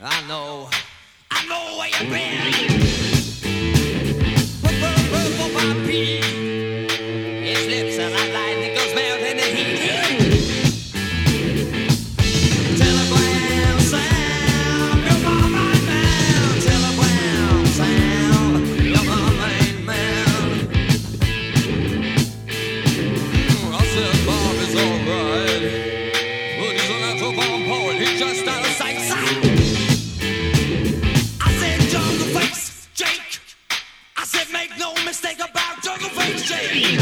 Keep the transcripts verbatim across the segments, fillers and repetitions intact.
I know, I know where you've been. Purple, purple, my beat. His lips are like lightning, goes melting in the heat. Telegram sound, you're my main man. Telegram sound, you're my main man. I said Bob is alright, but he's a natural born poet. He's just out of sight. Make no mistake about Jungle Face Jake.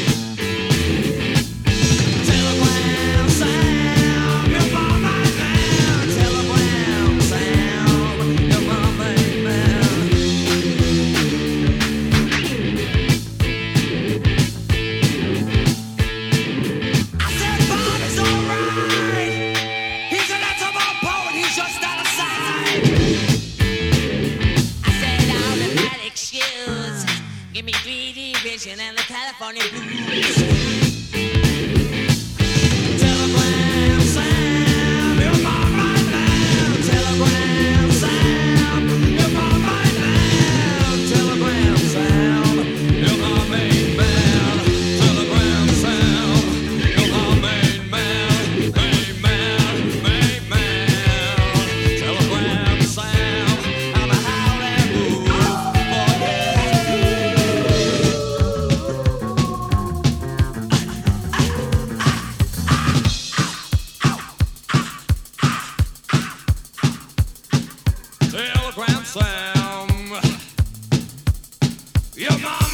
Telegram sound, you're my main man. Telegram sound, you're my main man. I said Bob is alright. He's a natural born poet. He's just out of sight. I said all the bad excuse. Give me three D vision and the California blues. Telegram sound, you're my main man. Telegram sound, you're my main man. Telegram sound, you're my main man. Telegram sound, you're my main man. Main man, main man. Telegram sound, I'm a howling move. Oh yeah. Telegram sound, you're my